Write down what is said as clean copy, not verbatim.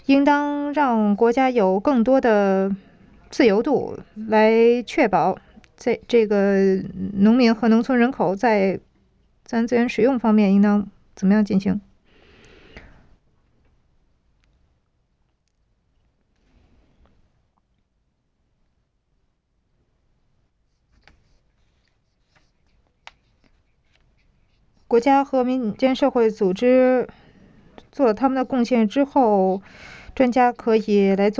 应当让国家有更多的自由度，来确保在这个农民和农村人口在自然资源使用方面应当怎么样进行。国家和民间社会组织做了他们的贡献之后，专家可以来做